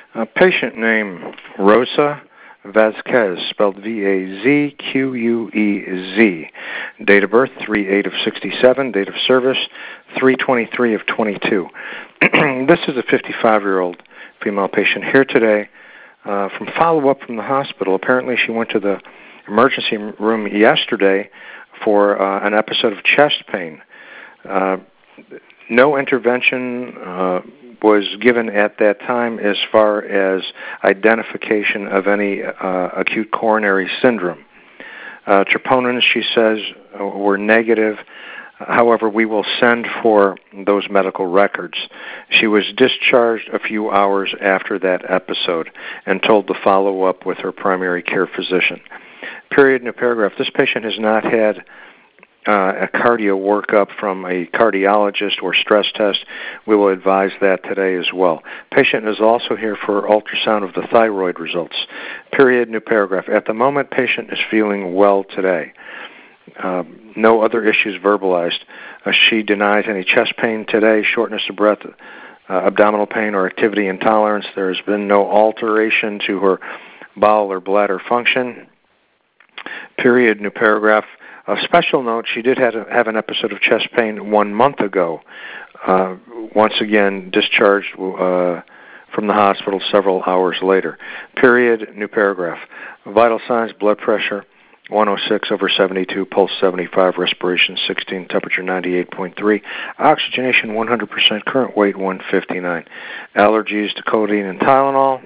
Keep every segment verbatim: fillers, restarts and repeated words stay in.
A patient name Rosa Vasquez, spelled V A Z Q U E Z. Date of birth, three eight of sixty-seven. Date of service, three twenty-three of twenty-two. This is a fifty-five-year-old female patient here today uh, from follow-up from the hospital. Apparently she went to the emergency room yesterday for uh, an episode of chest pain. Uh, no intervention uh, was given at that time as far as identification of any uh, acute coronary syndrome. Uh, troponins, she says, were negative. However, we will send for those medical records. She was discharged a few hours after that episode and told to follow up with her primary care physician. Period, new paragraph. This patient has not had uh, a cardio workup from a cardiologist or stress test. We will advise that today as well. Patient is also here for ultrasound of the thyroid results. Period, new paragraph. At the moment, patient is feeling well today. Uh, no other issues verbalized. Uh, she denies any chest pain today, shortness of breath, uh, abdominal pain, or activity intolerance. There has been no alteration to her bowel or bladder function. Period, new paragraph. A special note, she did have, a, have an episode of chest pain one month ago. Uh, once again, discharged uh, from the hospital several hours later. Period, new paragraph. Vital signs, blood pressure, one oh six over seventy-two, pulse seventy-five, respiration sixteen, temperature ninety-eight point three, oxygenation one hundred percent, current weight one fifty-nine. Allergies to codeine and Tylenol.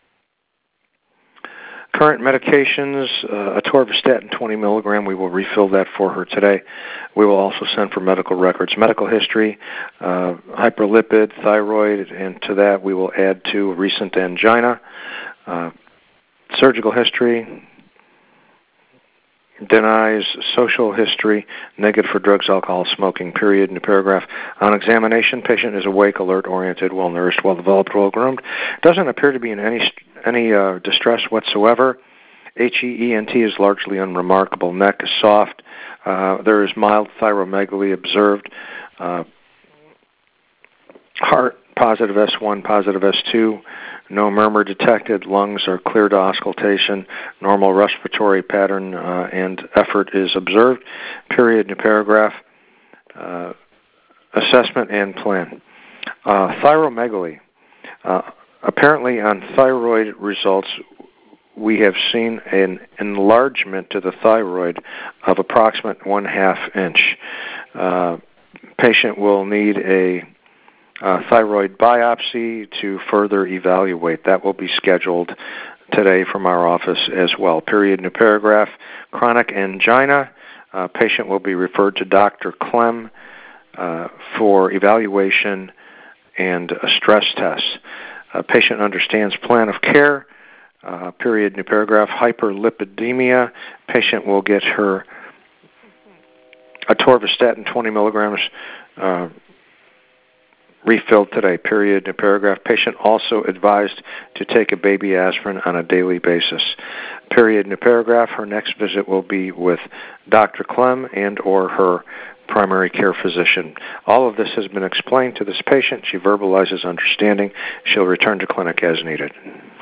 Current medications, uh, atorvastatin twenty milligram. We will refill that for her today. We will also send for medical records. Medical history, uh, hyperlipid, thyroid, and to that we will add to recent angina. Uh, surgical history, denies social history, negative for drugs, alcohol, smoking, period, new paragraph. On examination, patient is awake, alert, oriented, well-nourished, well-developed, well-groomed. Doesn't appear to be in any any uh, distress whatsoever. H E E N T is largely unremarkable. Neck is soft. Uh, there is mild thyromegaly observed. Uh, heart, positive S one, positive S two. No murmur detected. Lungs are clear to auscultation. Normal respiratory pattern uh, and effort is observed. Period, new paragraph. Uh, assessment and plan. Uh, thyromegaly. Uh, apparently on thyroid results, we have seen an enlargement to the thyroid of approximate one half inch. Uh, patient will need a Uh, thyroid biopsy to further evaluate. That will be scheduled today from our office as well. Period, new paragraph. Chronic angina. Uh, patient will be referred to Doctor Clem uh, for evaluation and a stress test. Uh, patient understands plan of care. Uh, period, new paragraph. Hyperlipidemia. Patient will get her atorvastatin twenty milligrams uh, refilled today, period, new paragraph. Patient also advised to take a baby aspirin on a daily basis. Period, new paragraph. Her next visit will be with Doctor Clem and or her primary care physician. All of this has been explained to this patient. She verbalizes understanding. She'll return to clinic as needed.